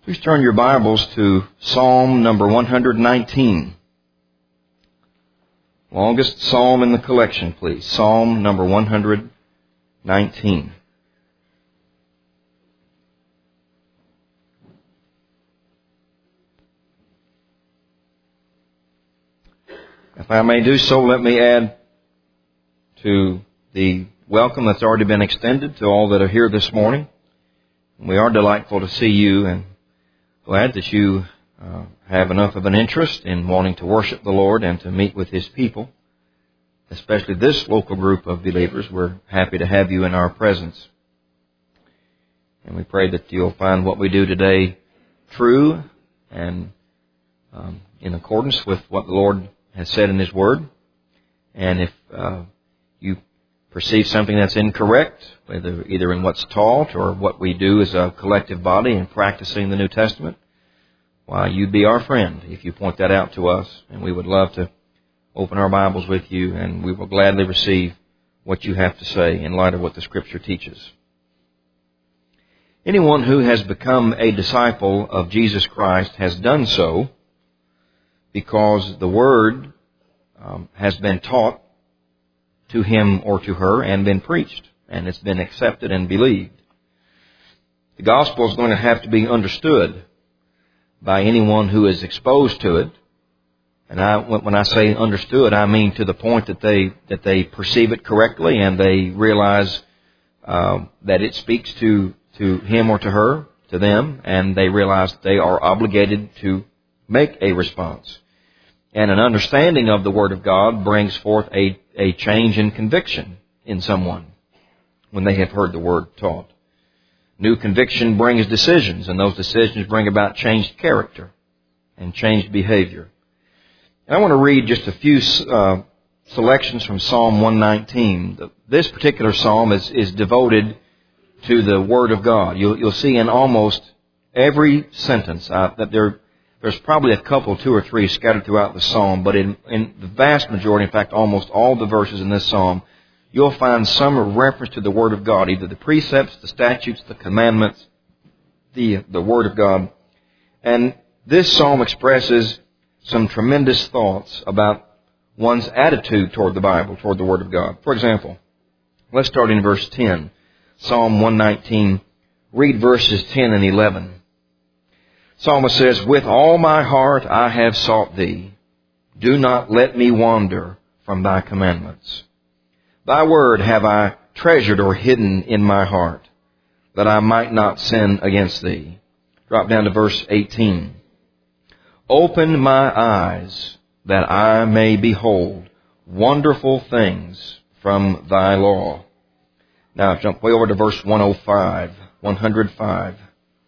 Please turn your Bibles to Psalm number 119. Longest psalm in the collection, please. Psalm number 119. If I may do so, let me add to the welcome that's already been extended to all that are here this morning. We are delightful to see you and glad that you have enough of an interest in wanting to worship the Lord and to meet with His people, especially this local group of believers. We're happy to have you in our presence. And we pray that you'll find what we do today true and in accordance with what the Lord has said in His Word. And if you perceive something that's incorrect, whether either in what's taught or what we do as a collective body in practicing the New Testament, why, you'd be our friend if you point that out to us, and we would love to open our Bibles with you, and we will gladly receive what you have to say in light of what the Scripture teaches. Anyone who has become a disciple of Jesus Christ has done so because the Word has been taught to him or to her and been preached, and it's been accepted and believed. The gospel is going to have to be understood by anyone who is exposed to it. And when I say understood, I mean to the point that they perceive it correctly and they realize that it speaks to him or to her, to them, and they realize that they are obligated to make a response. And an understanding of the Word of God brings forth a change in conviction in someone when they have heard the Word taught. New conviction brings decisions, and those decisions bring about changed character and changed behavior. And I want to read just a few selections from Psalm 119. This particular psalm is devoted to the Word of God. You'll see in almost every sentence that there's probably a couple, two or three scattered throughout the psalm, but in the vast majority, in fact almost all the verses in this psalm, you'll find some reference to the Word of God, either the precepts, the statutes, the commandments, the Word of God. And this psalm expresses some tremendous thoughts about one's attitude toward the Bible, toward the Word of God. For example, let's start in verse 10. Psalm 119, read verses 10 and 11. Psalmist says, "With all my heart I have sought Thee. Do not let me wander from Thy commandments. Thy word have I treasured or hidden in my heart, that I might not sin against Thee." Drop down to verse 18. "Open my eyes, that I may behold wonderful things from Thy law." Now jump way over to verse 105.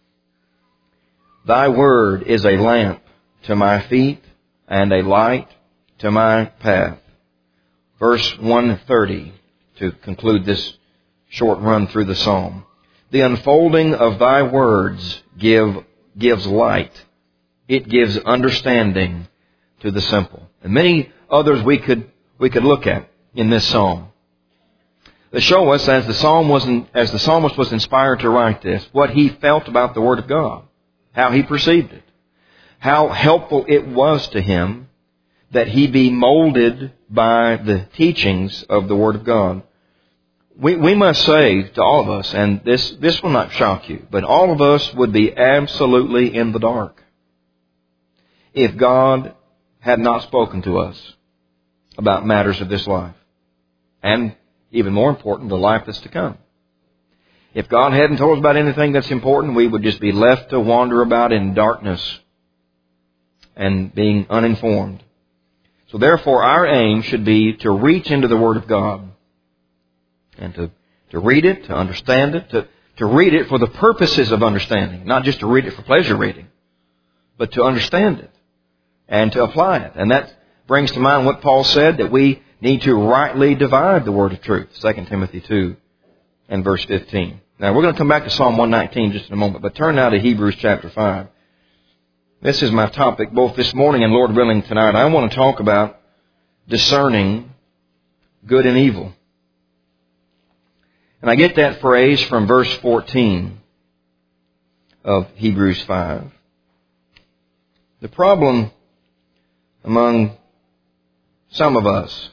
"Thy word is a lamp to my feet and a light to my path." Verse 130, to conclude this short run through the psalm. "The unfolding of Thy words gives light. It gives understanding to the simple." And many others we could look at in this psalm that show us, as the psalmist was inspired to write this, what he felt about the Word of God, how he perceived it, how helpful it was to him that he be molded by the teachings of the Word of God. We must say to all of us, and this will not shock you, but all of us would be absolutely in the dark if God had not spoken to us about matters of this life, and even more important, the life that's to come. If God hadn't told us about anything that's important, we would just be left to wander about in darkness and being uninformed. So therefore, our aim should be to reach into the Word of God and to read it, to understand it, to read it for the purposes of understanding, not just to read it for pleasure reading, but to understand it and to apply it. And that brings to mind what Paul said, that we need to rightly divide the word of truth, 2 Timothy 2 and verse 15. Now, we're going to come back to Psalm 119 just in a moment, but turn now to Hebrews chapter 5. This is my topic both this morning and, Lord willing, tonight. I want to talk about discerning good and evil. And I get that phrase from verse 14 of Hebrews 5. The problem among some of us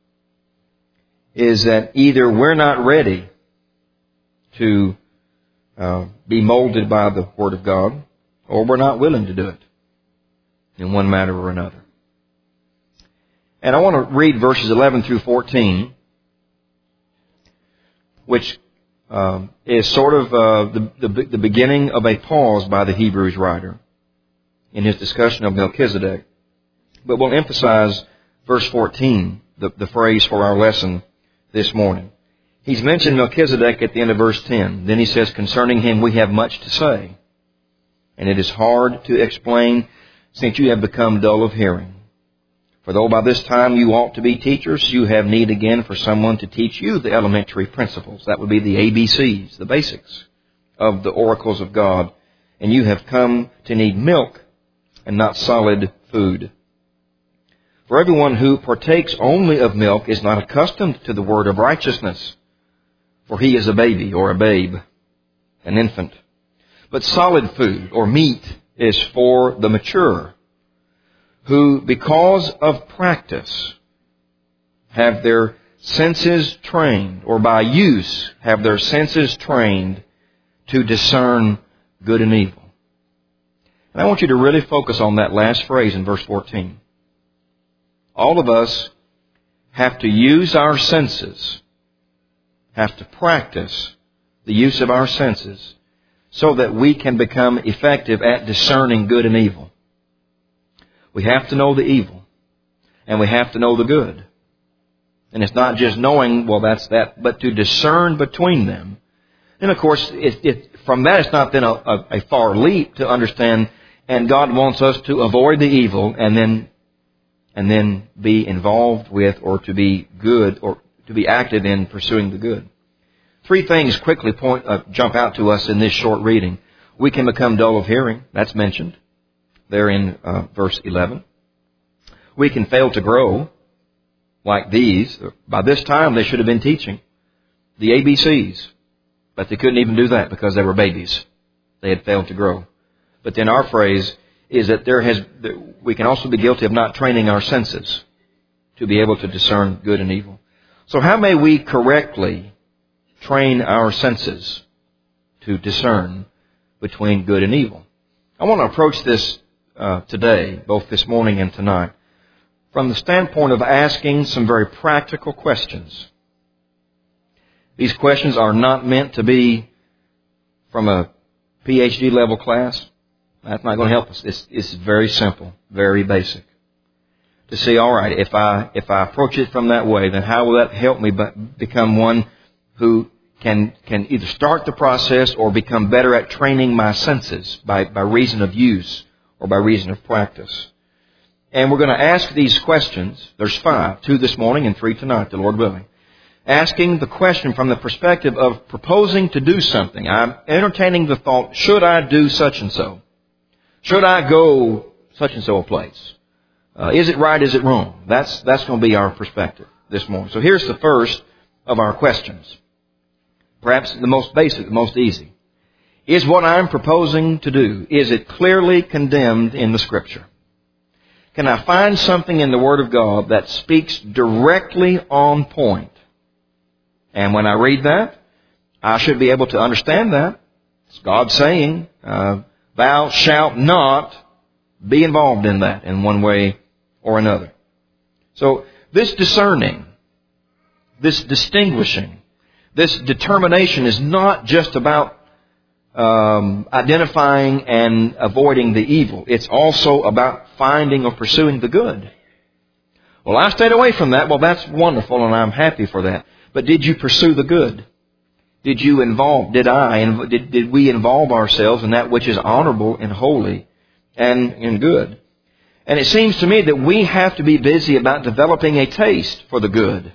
is that either we're not ready to be molded by the Word of God, or we're not willing to do it in one matter or another. And I want to read verses 11 through 14, which is sort of the beginning of a pause by the Hebrews writer in his discussion of Melchizedek. But we'll emphasize verse 14, the phrase for our lesson this morning. He's mentioned Melchizedek at the end of verse 10. Then he says, concerning him we have much to say, and it is hard to explain, since you have become dull of hearing. For though by this time you ought to be teachers, you have need again for someone to teach you the elementary principles. That would be the ABCs, the basics of the oracles of God. And you have come to need milk and not solid food. For everyone who partakes only of milk is not accustomed to the word of righteousness, for he is a baby or a babe, an infant. But solid food or meat is for the mature, who, because of practice, have their senses trained, or by use have their senses trained to discern good and evil. And I want you to really focus on that last phrase in verse 14. All of us have to use our senses, have to practice the use of our senses, so that we can become effective at discerning good and evil. We have to know the evil, and we have to know the good. And it's not just knowing, well, that's that, but to discern between them. And of course, from that it's not then a far leap to understand, and God wants us to avoid the evil and then be involved with, or to be good, or to be active in pursuing the good. Three things quickly jump out to us in this short reading. We can become dull of hearing. That's mentioned there in verse 11. We can fail to grow like these. By this time they should have been teaching the ABCs, but they couldn't even do that because they were babies. They had failed to grow. But then our phrase is that we can also be guilty of not training our senses to be able to discern good and evil. So how may we correctly train our senses to discern between good and evil? I want to approach this today, both this morning and tonight, from the standpoint of asking some very practical questions. These questions are not meant to be from a PhD level class. That's not going to help us. It's very simple, very basic. To see, all right, if I approach it from that way, then how will that help me become one who can either start the process or become better at training my senses by reason of use or by reason of practice? And we're going to ask these questions. There's 5, 2 this morning and 3 tonight, the Lord willing. Asking the question from the perspective of proposing to do something. I'm entertaining the thought, should I do such and so? Should I go such and so a place? Is it right? Is it wrong? That's going to be our perspective this morning. So here's the first of our questions. Perhaps the most basic, the most easy. Is what I'm proposing to do, is it clearly condemned in the Scripture? Can I find something in the Word of God that speaks directly on point? And when I read that, I should be able to understand that. It's God saying, thou shalt not be involved in that in one way or another. So this discerning, this distinguishing, this determination is not just about identifying and avoiding the evil. It's also about finding or pursuing the good. Well, I stayed away from that. Well, that's wonderful, and I'm happy for that. But did you pursue the good? Did we involve ourselves in that which is honorable and holy and good? And it seems to me that we have to be busy about developing a taste for the good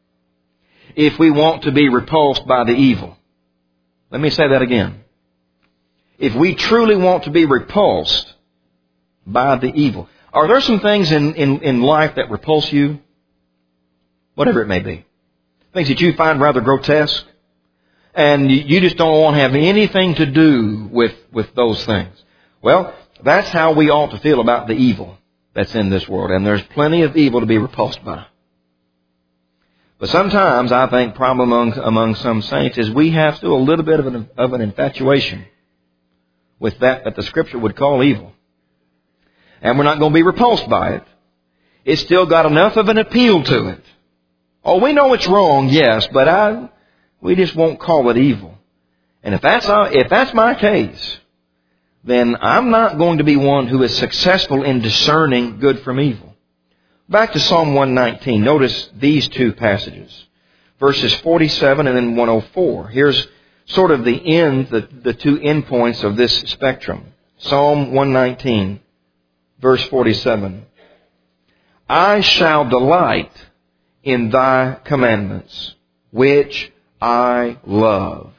if we want to be repulsed by the evil. Let me say that again. If we truly want to be repulsed by the evil. Are there some things in life that repulse you? Whatever it may be. Things that you find rather grotesque. and you just don't want to have anything to do with those things. Well, that's how we ought to feel about the evil that's in this world. And there's plenty of evil to be repulsed by. But sometimes I think problem among some saints is we have still a little bit of an infatuation with that the Scripture would call evil. And we're not going to be repulsed by it. It's still got enough of an appeal to it. Oh, we know it's wrong, yes, but we just won't call it evil. And if that's my case, then I'm not going to be one who is successful in discerning good from evil. Back to Psalm 119. Notice these two passages. Verses 47 and then 104. Here's sort of the two endpoints of this spectrum. Psalm 119, verse 47. I shall delight in thy commandments, which I love.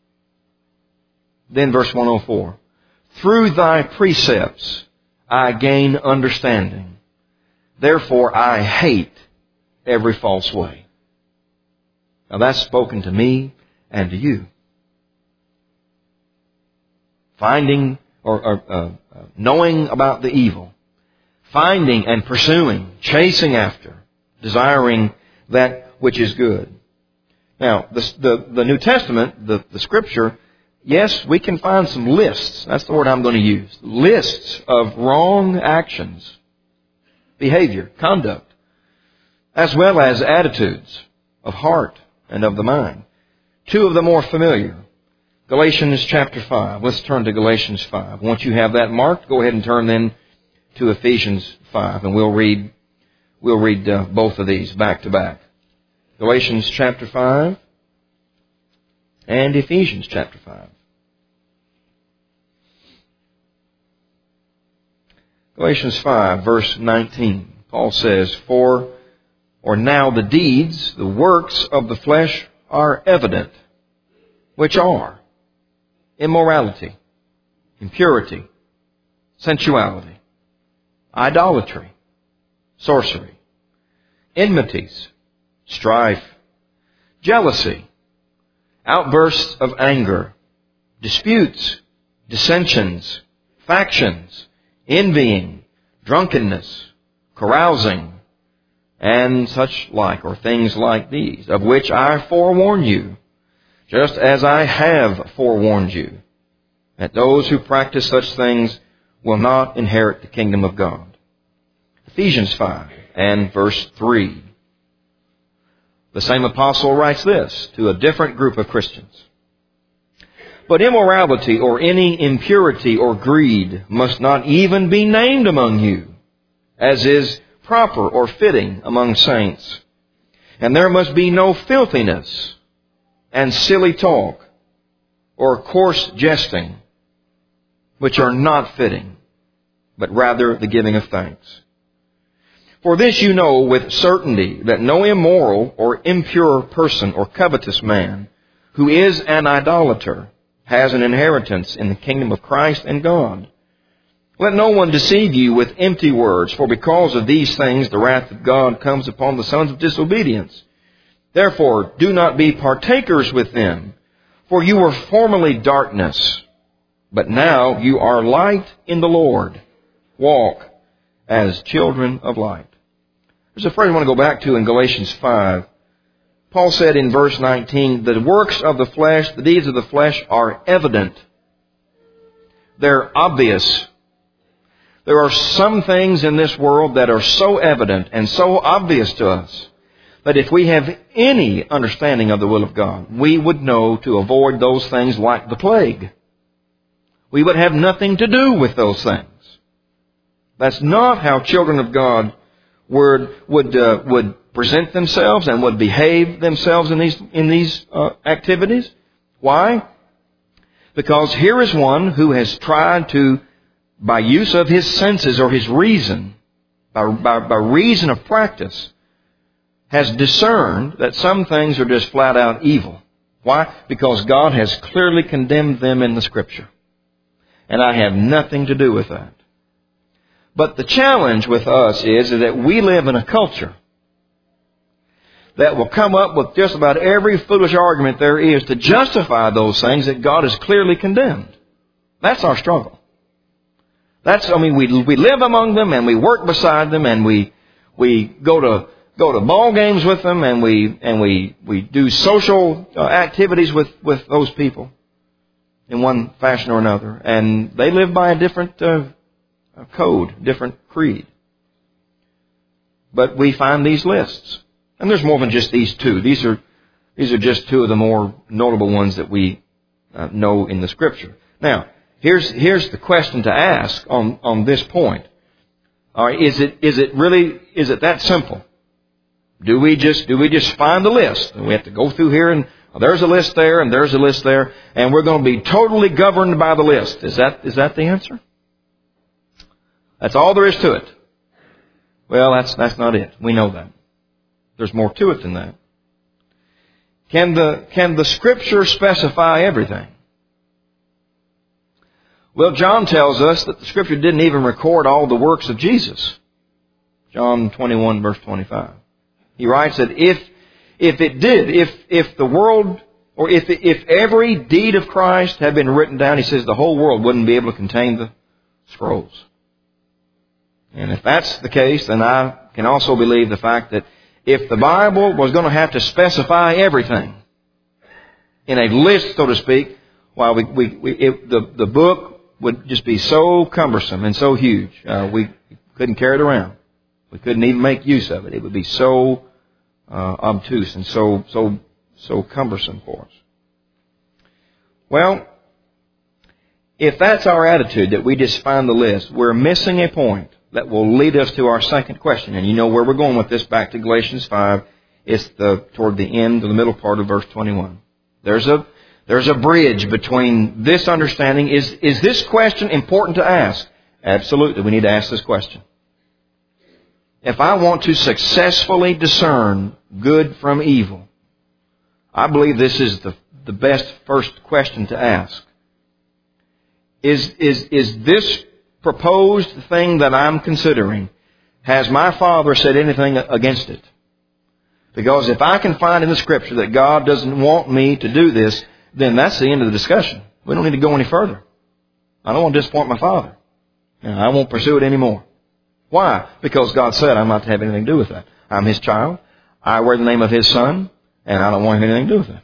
Then verse 104. Through thy precepts I gain understanding. Therefore I hate every false way. Now that's spoken to me and to you. Finding or knowing about the evil. Finding and pursuing, chasing after, desiring that which is good. Now, the New Testament, the Scripture, yes, we can find some lists. That's the word I'm going to use. Lists of wrong actions, behavior, conduct, as well as attitudes of heart and of the mind. Two of the more familiar. Galatians chapter 5. Let's turn to Galatians 5. Once you have that marked, go ahead and turn then to Ephesians 5, and we'll read both of these back to back. Galatians chapter 5 and Ephesians chapter 5. Galatians 5, verse 19. Paul says, For now the deeds, the works of the flesh are evident, which are immorality, impurity, sensuality, idolatry, sorcery, enmities, strife, jealousy, outbursts of anger, disputes, dissensions, factions, envying, drunkenness, carousing, and such like, or things like these, of which I forewarn you, just as I have forewarned you, that those who practice such things will not inherit the kingdom of God. Ephesians 5 and verse 3. The same apostle writes this to a different group of Christians. But immorality or any impurity or greed must not even be named among you, as is proper or fitting among saints. And there must be no filthiness and silly talk or coarse jesting, which are not fitting, but rather the giving of thanks. For this you know with certainty, that no immoral or impure person or covetous man who is an idolater has an inheritance in the kingdom of Christ and God. Let no one deceive you with empty words, for because of these things the wrath of God comes upon the sons of disobedience. Therefore, do not be partakers with them, for you were formerly darkness, but now you are light in the Lord. Walk as children of light. There's a phrase I want to go back to in Galatians 5. Paul said in verse 19, the works of the flesh, the deeds of the flesh are evident. They're obvious. There are some things in this world that are so evident and so obvious to us that if we have any understanding of the will of God, we would know to avoid those things like the plague. We would have nothing to do with those things. That's not how children of God would present themselves and would behave themselves in these activities. Why? Because here is one who has tried to, by use of his senses or his reason, by reason of practice, has discerned that some things are just flat out evil. Why? Because God has clearly condemned them in the Scripture. And I have nothing to do with that. But the challenge with us is that we live in a culture that will come up with just about every foolish argument there is to justify those things that God has clearly condemned. That's our struggle. We live among them and we work beside them and we go to ball games with them and we do social activities with those people in one fashion or another. And they live by a different code, different creed. But we find these lists. And there's more than just these two. These are just two of the more notable ones that we know in the Scripture. Now, here's the question to ask on this point. All right, is it that simple? Do we just find the list? And we have to go through here and there's a list there and there's a list there, and we're going to be totally governed by the list. Is that the answer? That's all there is to it. Well, that's not it. We know that. There's more to it than that. Can the Scripture specify everything? Well, John tells us that the Scripture didn't even record all the works of Jesus. John 21 verse 25. He writes that if it did, if the world, or if every deed of Christ had been written down, he says the whole world wouldn't be able to contain the scrolls. And if that's the case, then I can also believe the fact that if the Bible was going to have to specify everything in a list, so to speak, while the book would just be so cumbersome and so huge, we couldn't carry it around. We couldn't even make use of it. It would be so obtuse and so cumbersome for us. Well, if that's our attitude, that we just find the list, we're missing a point that will lead us to our second question. And you know where we're going with this, back to Galatians 5. It's toward the end of the middle part of verse 21. There's a bridge between this understanding. Is this question important to ask? Absolutely, we need to ask this question. If I want to successfully discern good from evil, I believe this is the best first question to ask. Is this proposed thing that I'm considering, has my Father said anything against it? Because if I can find in the Scripture that God doesn't want me to do this, then that's the end of the discussion. We don't need to go any further. I don't want to disappoint my Father. And I won't pursue it anymore. Why? Because God said I'm not to have anything to do with that. I'm His child. I wear the name of His Son, and I don't want anything to do with that.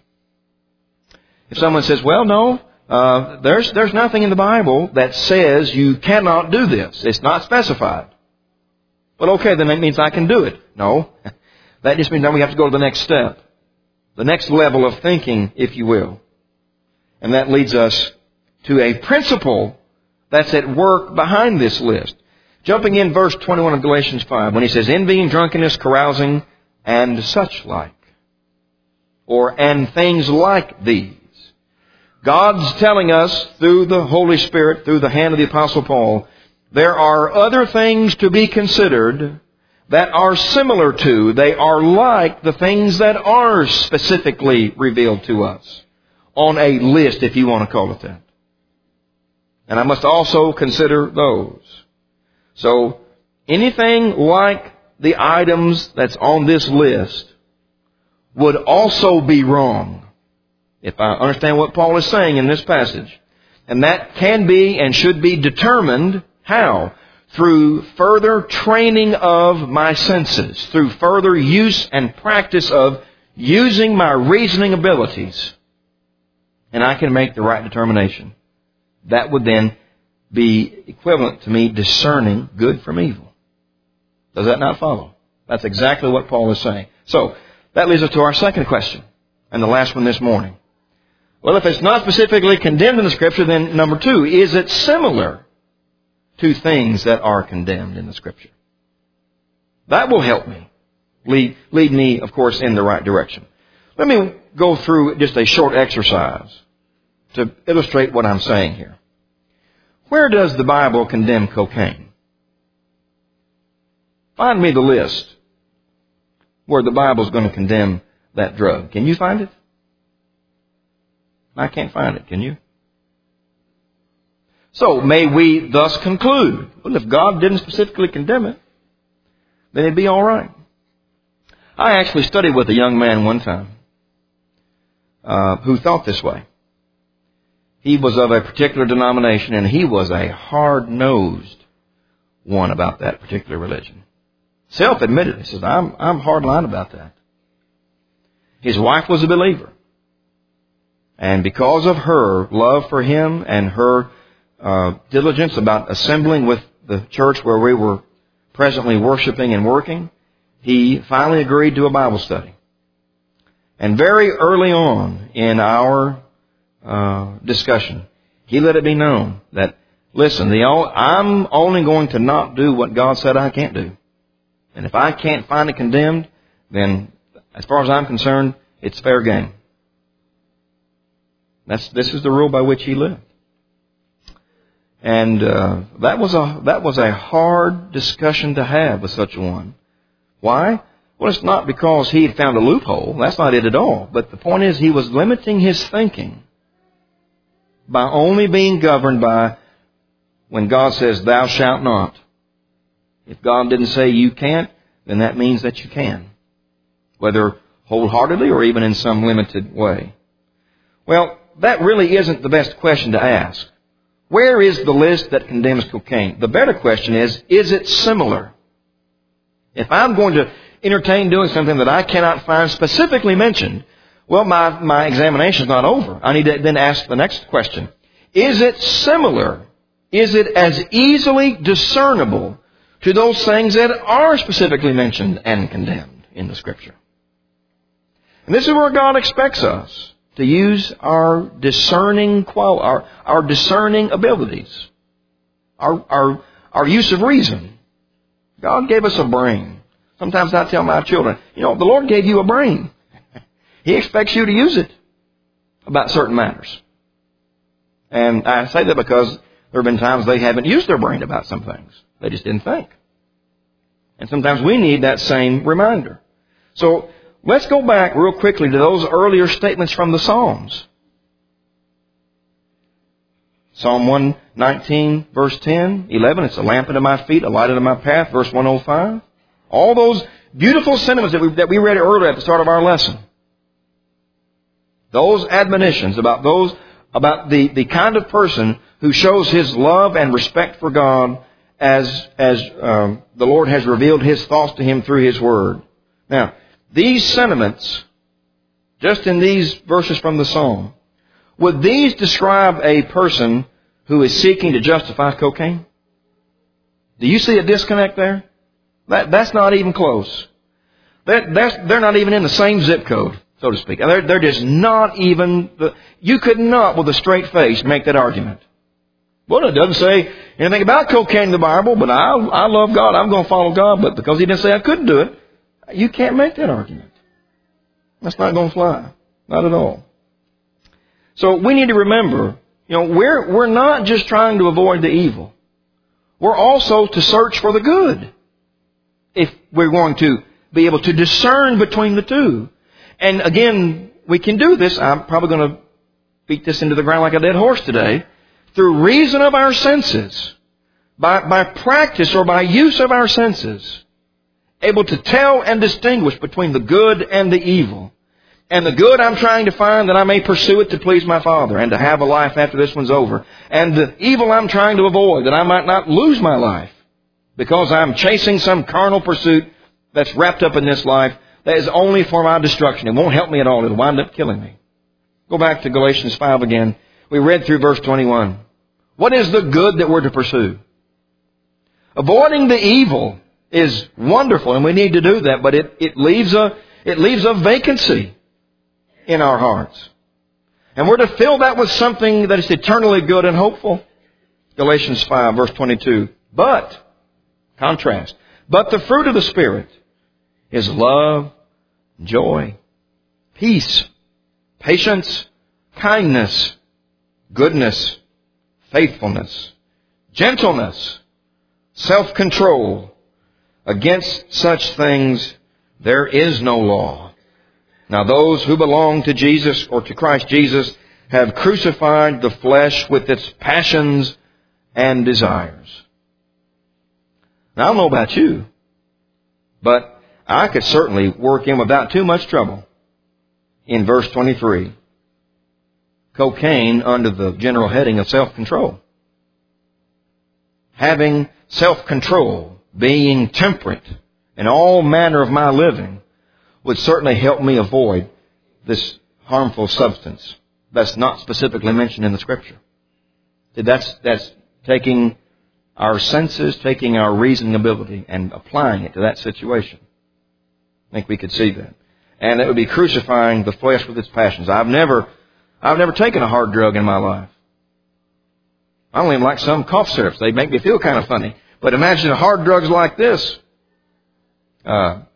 If someone says, well, no, there's nothing in the Bible that says you cannot do this. It's not specified. Well, okay, then that means I can do it. No. That just means now we have to go to the next step. The next level of thinking, if you will. And that leads us to a principle that's at work behind this list. Jumping in verse 21 of Galatians 5, when he says, envying, drunkenness, carousing, and such like. And things like these. God's telling us through the Holy Spirit, through the hand of the Apostle Paul, there are other things to be considered that are similar to, they are like the things that are specifically revealed to us. On a list, if you want to call it that. And I must also consider those. So, anything like the items that's on this list would also be wrong, if I understand what Paul is saying in this passage. And that can be and should be determined, how? Through further training of my senses, through further use and practice of using my reasoning abilities. And I can make the right determination. That would then be equivalent to me discerning good from evil. Does that not follow? That's exactly what Paul is saying. So, that leads us to our second question, and the last one this morning. Well, if it's not specifically condemned in the Scripture, then number 2, is it similar to things that are condemned in the Scripture? That will help me. Lead me, of course, in the right direction. Let me go through just a short exercise to illustrate what I'm saying here. Where does the Bible condemn cocaine? Find me the list where the Bible is going to condemn that drug. Can you find it? I can't find it. Can you? So, may we thus conclude, well, if God didn't specifically condemn it, then it'd be all right. I actually studied with a young man one time who thought this way. He was of a particular denomination, and he was a hard-nosed one about that particular religion. Self-admitted. He says, I'm hard-line about that. His wife was a believer. And because of her love for him and her diligence about assembling with the church where we were presently worshiping and working, he finally agreed to a Bible study. And very early on in our discussion, he let it be known that, listen, I'm only going to not do what God said I can't do. And if I can't find it condemned, then as far as I'm concerned, it's fair game. This is the rule by which he lived. And that was a hard discussion to have with such a one. Why? Well, it's not because he had found a loophole. That's not it at all. But the point is, he was limiting his thinking by only being governed by when God says, thou shalt not. If God didn't say you can't, then that means that you can. Whether wholeheartedly or even in some limited way. Well, that really isn't the best question to ask. Where is the list that condemns cocaine? The better question is it similar? If I'm going to entertain doing something that I cannot find specifically mentioned, well, my examination's not over. I need to then ask the next question. Is it similar? Is it as easily discernible to those things that are specifically mentioned and condemned in the Scripture? And this is where God expects us to use our discerning our discerning abilities, our use of reason. God gave us a brain. Sometimes I tell my children, the Lord gave you a brain. He expects you to use it about certain matters. And I say that because there have been times they haven't used their brain about some things. They just didn't think. And sometimes we need that same reminder. So let's go back real quickly to those earlier statements from the Psalms. Psalm 119, verse 10, 11, it's a lamp unto my feet, a light unto my path, verse 105. All those beautiful sentiments that we read earlier at the start of our lesson. Those admonitions about the kind of person who shows his love and respect for God as the Lord has revealed His thoughts to him through His Word. Now, these sentiments, just in these verses from the Psalm, would these describe a person who is seeking to justify cocaine? Do you see a disconnect there? That's not even close. They're not even in the same zip code, so to speak. They're just not even... You could not, with a straight face, make that argument. Well, it doesn't say anything about cocaine in the Bible, but I love God. I'm going to follow God. But because He didn't say I couldn't do it, you can't make that argument. That's not going to fly. Not at all. So we need to remember, we're not just trying to avoid the evil. We're also to search for the good. If we're going to be able to discern between the two. And again, we can do this. I'm probably going to beat this into the ground like a dead horse today. Through reason of our senses. By practice or by use of our senses. Able to tell and distinguish between the good and the evil. And the good I'm trying to find that I may pursue it to please my Father and to have a life after this one's over. And the evil I'm trying to avoid that I might not lose my life because I'm chasing some carnal pursuit that's wrapped up in this life that is only for my destruction. It won't help me at all. It'll wind up killing me. Go back to Galatians 5 again. We read through verse 21. What is the good that we're to pursue? Avoiding the evil is wonderful, and we need to do that, but it leaves a vacancy in our hearts. And we're to fill that with something that is eternally good and hopeful. Galatians 5, verse 22. But the fruit of the Spirit is love, joy, peace, patience, kindness, goodness, faithfulness, gentleness, self-control. Against such things there is no law. Now those who belong to Jesus or to Christ Jesus have crucified the flesh with its passions and desires. Now I don't know about you, but I could certainly work in without too much trouble. In verse 23, cocaine under the general heading of self-control. Having self-control, being temperate in all manner of my living, would certainly help me avoid this harmful substance that's not specifically mentioned in the Scripture. That's taking our senses, taking our reasoning ability and applying it to that situation. I think we could see that. And it would be crucifying the flesh with its passions. I've never taken a hard drug in my life. I don't even like some cough syrups. They make me feel kind of funny. But imagine hard drugs like this. No,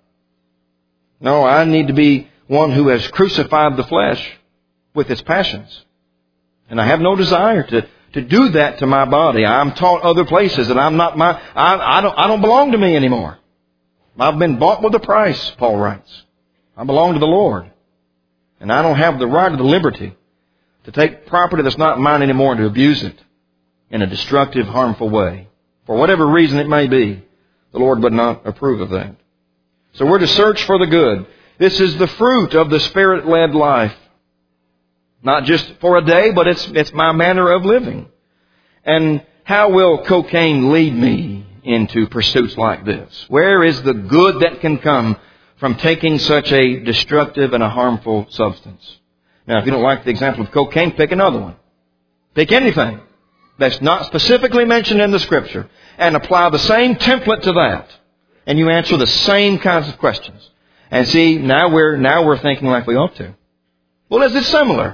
I need to be one who has crucified the flesh with its passions. And I have no desire to do that to my body. I'm taught other places that I don't belong to me anymore. I've been bought with a price, Paul writes. I belong to the Lord. And I don't have the right or the liberty to take property that's not mine anymore and to abuse it in a destructive, harmful way. For whatever reason it may be, the Lord would not approve of that. So we're to search for the good. This is the fruit of the Spirit-led life. Not just for a day, but it's my manner of living. And how will cocaine lead me into pursuits like this? Where is the good that can come from taking such a destructive and a harmful substance? Now, if you don't like the example of cocaine, pick another one. Pick anything that's not specifically mentioned in the Scripture and apply the same template to that. And you answer the same kinds of questions. And see, now we're thinking like we ought to. Well, is it similar?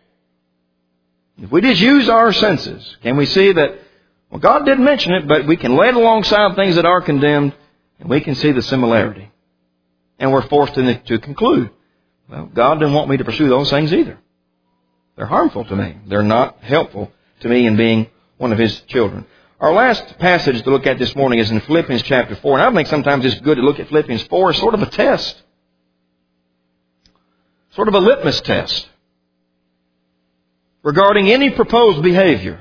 If we just use our senses, can we see that, well, God didn't mention it, but we can lay it alongside things that are condemned, and we can see the similarity. And we're forced to conclude, well, God didn't want me to pursue those things either. They're harmful to me. They're not helpful to me in being one of His children. Our last passage to look at this morning is in Philippians chapter 4. And I think sometimes it's good to look at Philippians 4 as sort of a test. Sort of a litmus test regarding any proposed behavior.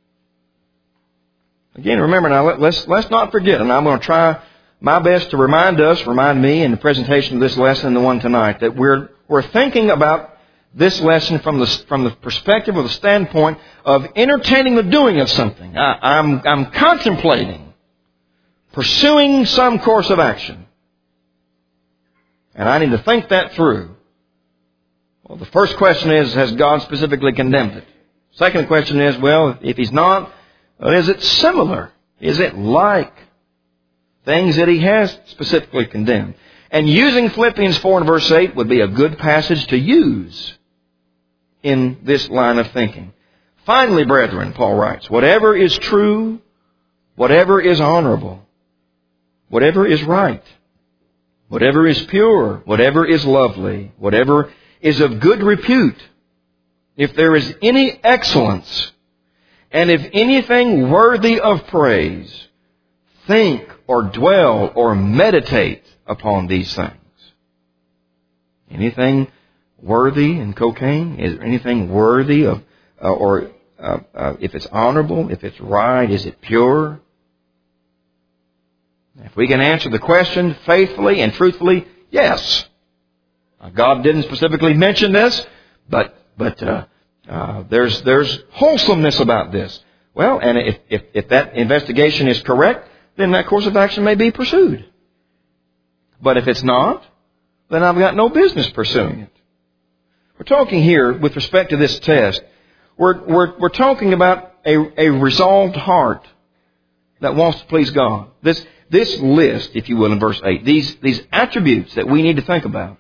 Again, remember now, let's not forget, and I'm going to try my best to remind me in the presentation of this lesson and the one tonight, that we're thinking about this lesson from the perspective or the standpoint of entertaining the doing of something. I'm contemplating pursuing some course of action. And I need to think that through. Well, the first question is, has God specifically condemned it? Second question is, well, if He's not, is it similar? Is it like things that He has specifically condemned? And using Philippians 4 and verse 8 would be a good passage to use in this line of thinking. Finally, brethren, Paul writes, whatever is true, whatever is honorable, whatever is right, whatever is pure, whatever is lovely, whatever is of good repute, if there is any excellence, and if anything worthy of praise, think or dwell or meditate upon these things. Anything worthy in cocaine? Is there anything worthy of, if it's honorable, if it's right, is it pure? If we can answer the question faithfully and truthfully, yes. God didn't specifically mention this, but there's wholesomeness about this. Well, and if that investigation is correct, then that course of action may be pursued. But if it's not, then I've got no business pursuing it. We're talking here with respect to this test. We're talking about a resolved heart that wants to please God. This list, if you will, in verse 8, these attributes that we need to think about,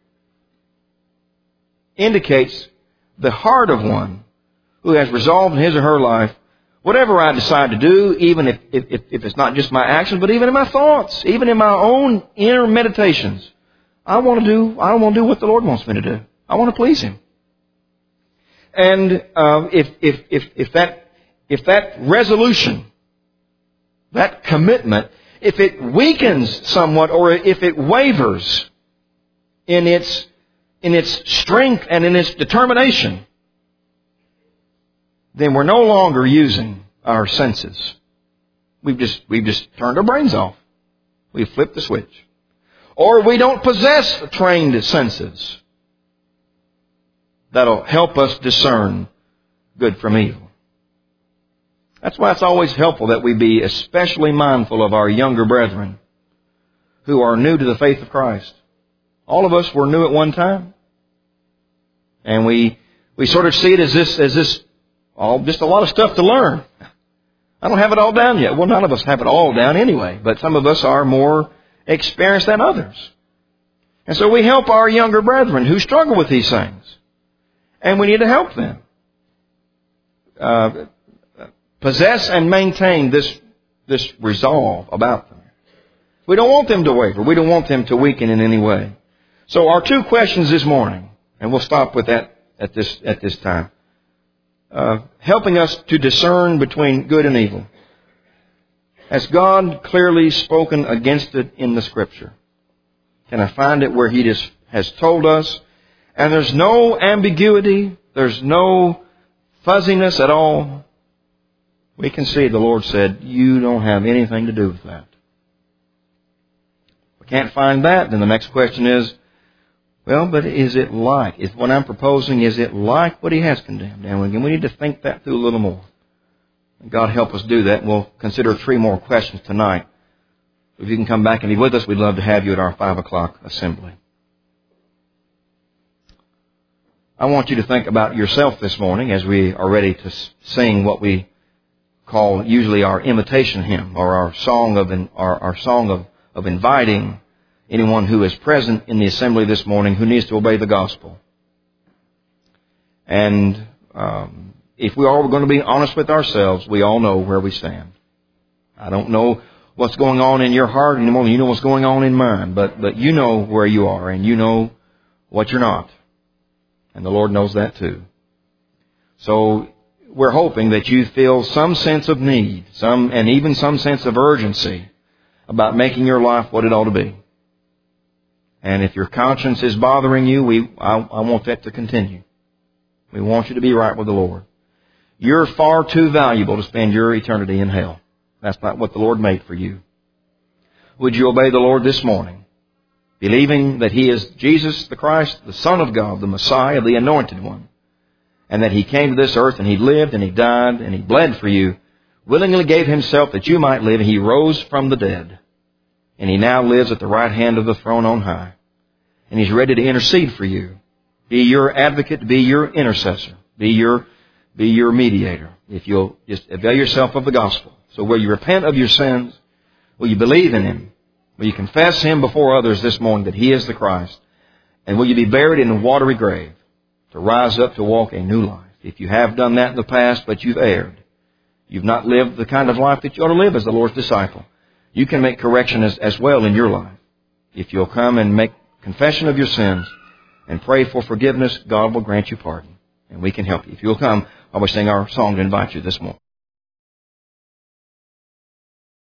indicates the heart of one who has resolved in his or her life, whatever I decide to do, even if it's not just my actions, but even in my thoughts, even in my own inner meditations, I want to do what the Lord wants me to do. I want to please Him. And if that resolution, that commitment, if it weakens somewhat or if it wavers in its strength and in its determination, then we're no longer using our senses. We've just turned our brains off. We've flipped the switch. Or we don't possess trained senses that'll help us discern good from evil. That's why it's always helpful that we be especially mindful of our younger brethren who are new to the faith of Christ. All of us were new at one time. And we sort of see it as this just a lot of stuff to learn. I don't have it all down yet. Well, none of us have it all down anyway, but some of us are more experienced than others. And so we help our younger brethren who struggle with these things. And we need to help them possess and maintain this resolve about them. We don't want them to waver. We don't want them to weaken in any way. So our two questions this morning, and we'll stop with that at this time, helping us to discern between good and evil. Has God clearly spoken against it in the Scripture? Can I find it where He has told us? And there's no ambiguity. There's no fuzziness at all. We can see the Lord said, you don't have anything to do with that. If we can't find that, then the next question is, well, but is it like? If what I'm proposing, is it like what He has condemned? And we need to think that through a little more. God help us do that. And we'll consider 3 more questions tonight. If you can come back and be with us, we'd love to have you at our 5 o'clock assembly. I want you to think about yourself this morning as we are ready to sing what we call usually our invitation hymn, or our song of inviting anyone who is present in the assembly this morning who needs to obey the gospel. And if we are going to be honest with ourselves, we all know where we stand. I don't know what's going on in your heart anymore than you know what's going on in mine, but you know where you are, and you know what you're not. And the Lord knows that too. So we're hoping that you feel some sense of need, and even some sense of urgency about making your life what it ought to be. And if your conscience is bothering you, I want that to continue. We want you to be right with the Lord. You're far too valuable to spend your eternity in hell. That's not what the Lord made for you. Would you obey the Lord this morning, believing that He is Jesus the Christ, the Son of God, the Messiah, the Anointed One, and that He came to this earth and He lived and He died and He bled for you, willingly gave Himself that you might live, and He rose from the dead, and He now lives at the right hand of the throne on high, and He's ready to intercede for you, be your advocate, be your intercessor, be your mediator, if you'll just avail yourself of the gospel. So will you repent of your sins? Will you believe in Him? Will you confess Him before others this morning that He is the Christ? And will you be buried in a watery grave to rise up to walk a new life? If you have done that in the past, but you've erred, you've not lived the kind of life that you ought to live as the Lord's disciple, you can make correction as well in your life. If you'll come and make confession of your sins and pray for forgiveness, God will grant you pardon. And we can help you. If you'll come, while we sing our song to invite you this morning.